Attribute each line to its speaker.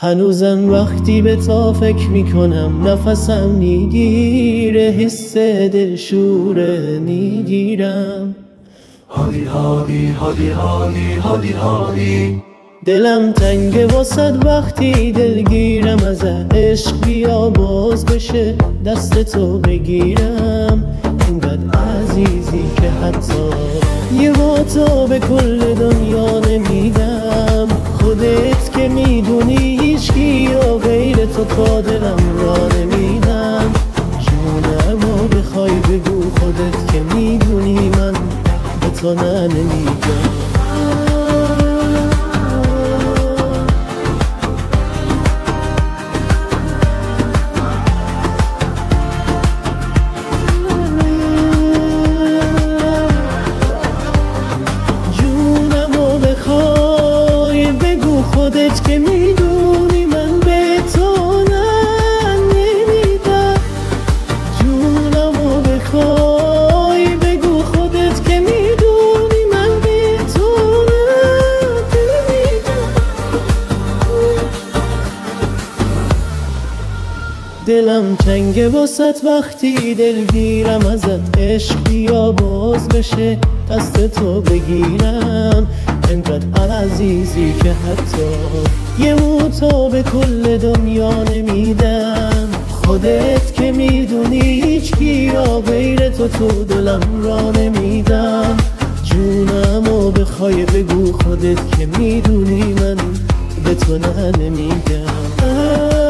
Speaker 1: هنوزم وقتی به تا فکر میکنم نفسم میگیره، حس دلشوره میگیرم.
Speaker 2: هادی هادی هادی هادی هادی هادی
Speaker 1: دلم تنگه واسد وقتی دلگیرم ازت، عشق بیا باز بشه دست تو بگیرم. اینقدر عزیزی که حتی یه با تو به کل دنیا نمیدم. خودت که میدونی هیچکی یا غیر تو تا دلم را نمیدم. جونمو بخوای بگو خودت که میدونی من به تو نمیگم. خودت که میدونی من به تو نمیدم. جونمو بخوای بگو خودت که میدونی من به تو نمیدم. دلم چنگه واسط وقتی دلگیرم ازت، عشق بیا باز بشه دست تو بگیرم. انقدر عزیزی که حتی یه تو به کل دنیا نمیدم. خودت که میدونی هیچکی یا غیر تو تو دلم را نمیدم. جونمو بخوای بگو خودت که میدونی من به تو نمیگم.